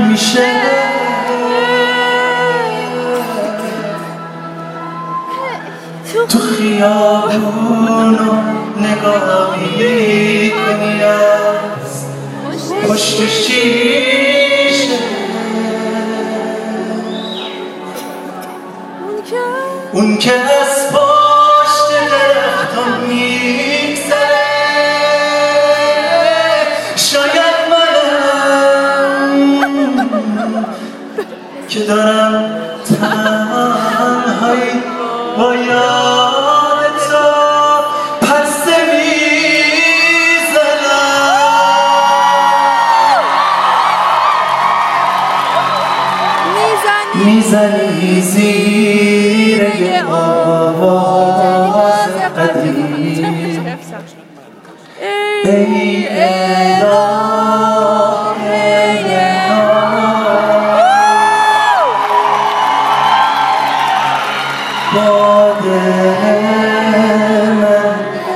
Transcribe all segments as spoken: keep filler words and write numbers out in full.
میشه تو خیابونو نگاه میکنی از پشت شیشه اون که از پشت درختان میگذره شاید منم که دارم تنهایی با یاد تو پسته میزنم میزنی زیر یه آواز قدیم ای با دل من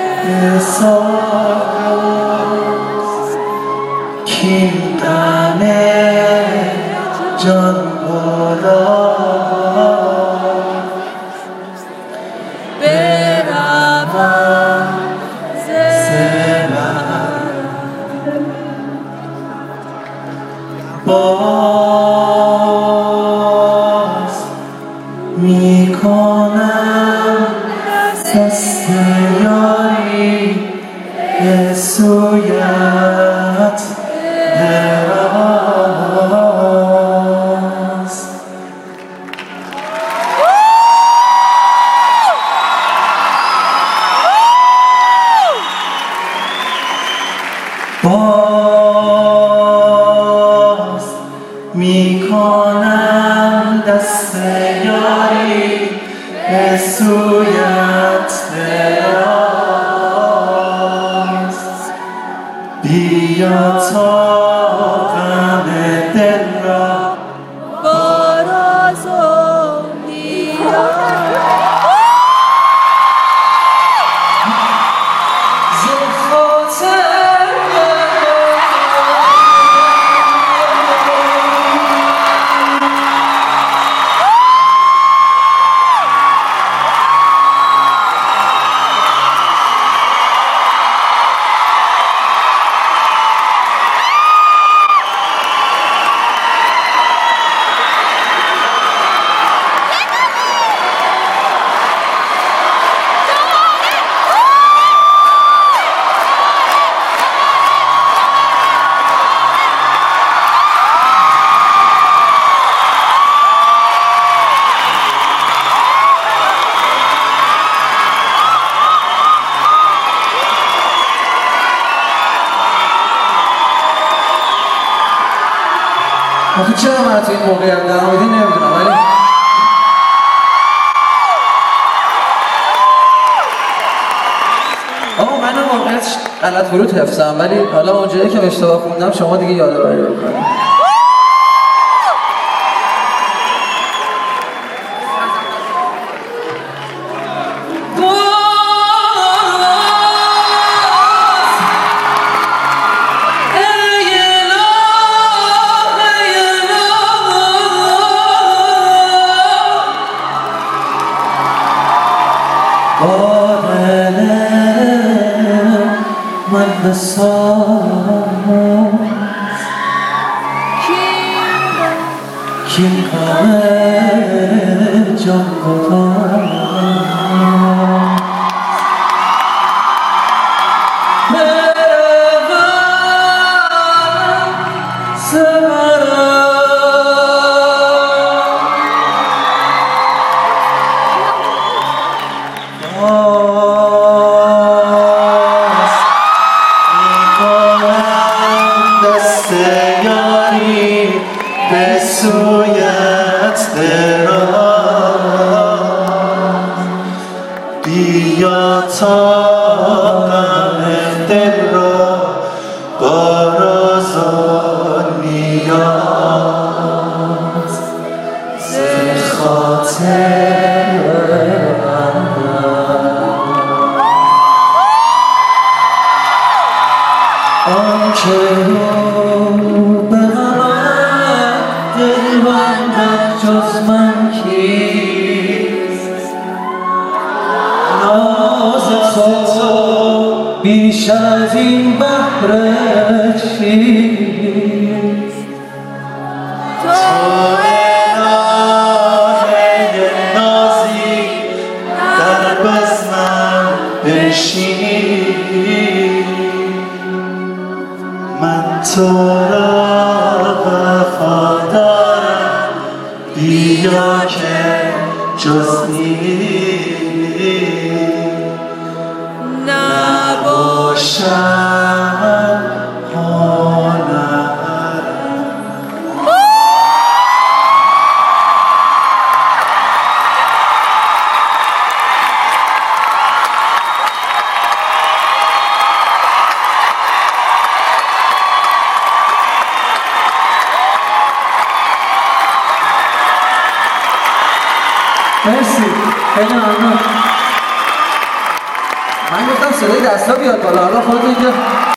احساس کین غمه جان بالا بروم زمن باز میکنم دست یاری به سویت دراز باز میکنم دست یاری به سویت دراز بیا تا غم دل را با راز و نیاز آخه چرا من تو این موقعیت در آمیدی نمیدونم ولی آقا منم واقعیت غلط فرود حفظم ولی حالا اونجایی که اشتباه خوندم شما دیگه یادآوری بکنید با دل من بساز کین غم جان گداز بروم به سویت دراز بیا تا غم دل را با راز و نیاز ز خاطر آنچه رو به من جز من کیست ناز تو بیش از این بحر چیست تو الهه نازی در بزمم بنشین من تو را وفا دارم بیا که جز این نباشم مرسی خیلی ممنون من گفتم صدای دستا بیاد بالا حالا خودت اینجا